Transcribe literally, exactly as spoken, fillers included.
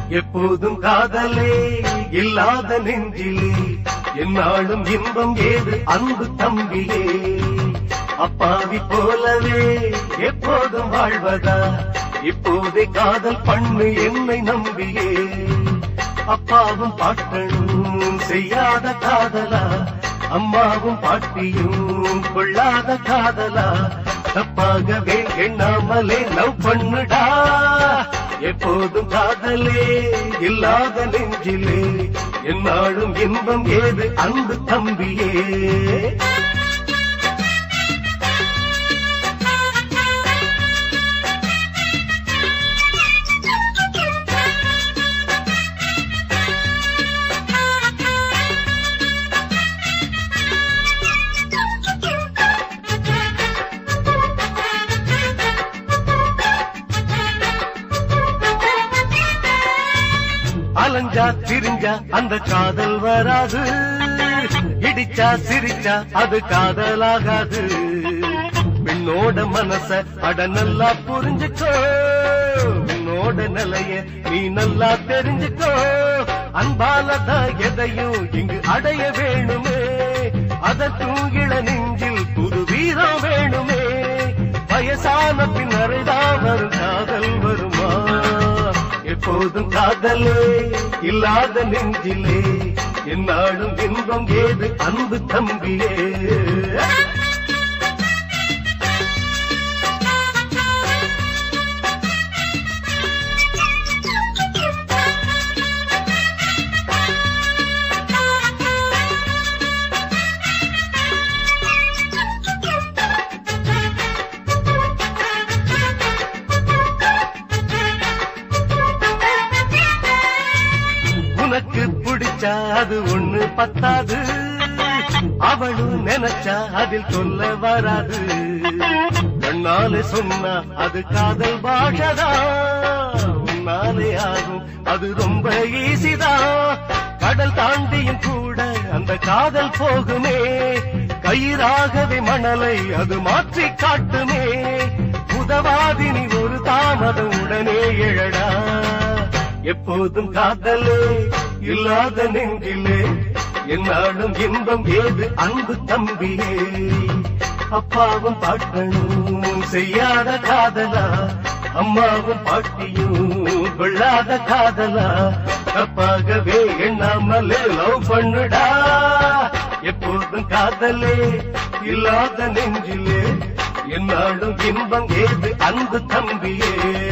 எப்போதும் காதலே இல்லாத நெஞ்சிலே என்னாலும் இன்பம் ஏது அன்பு தம்பியே. அப்பாவி போலவே எப்போதும் வாழ்வதா இப்போதே காதல் பண்ணு என்னை நம்பியே. அப்பாவும் பாட்டனும் செய்யாத காதலா அம்மாவும் பாட்டியும் கொள்ளாத காதலா தப்பாகவே எண்ணாமலே லவ் பண்ணுடா. எப்போதும் காதலே இல்லாத நெஞ்சிலே என்னாலும் இன்பம் ஏது அன்பு தம்பியே. அலஞ்சா திரிஞ்சா அந்த காதல் வராது, இடிச்சா சிரிச்சா அது காதலாகாது. பெண்ணோட மனச அட நல்லா புரிஞ்சுக்கோ, உன்னோட நிலைய நீ நல்லா தெரிஞ்சுக்கோ. அன்பாலதான் எதையும் இங்கு அடைய வேணுமே, அதற்கும் இள நெஞ்சில் புது வீரம் வேணுமே. வயசான பின்னரைதான் வரும் காதல் வருமா? எப்போதும் காதலே இல்லாத நெஞ்சிலே என்னாலும் இன்பம் ஏது அன்பு தம்பியே. உனக்கு பிடிச்சா அது ஒண்ணு பத்தாது, அவளும் நினைச்சா அதில் சொல்ல வராது. கண்ணாலே சொன்னா அது காதல் பாஷதான், உன்னாலே ஆகும் அது ரொம்ப ஈசிதான். கடல் தாண்டியும் கூட அந்த காதல் போகுமே, கயிறாகவே மணலை அது மாற்றி காட்டுமே. உதவாதினி ஒரு தாமதம் உடனே எழடா. எப்போதும் காதலே இல்லாத நெஞ்சிலே என்னாலும் இன்பம் ஏது அன்பு தம்பியே. அப்பாவும் பாட்டனும் செய்யாத காதலா அம்மாவும் பாட்டியும் கொள்ளாத காதலா தப்பாகவே எண்ணாமலே லவ் பண்ணுடா. எப்போதும் காதலே இல்லாத நெஞ்சிலே என்னாலும் இன்பம் ஏது அன்பு தம்பியே.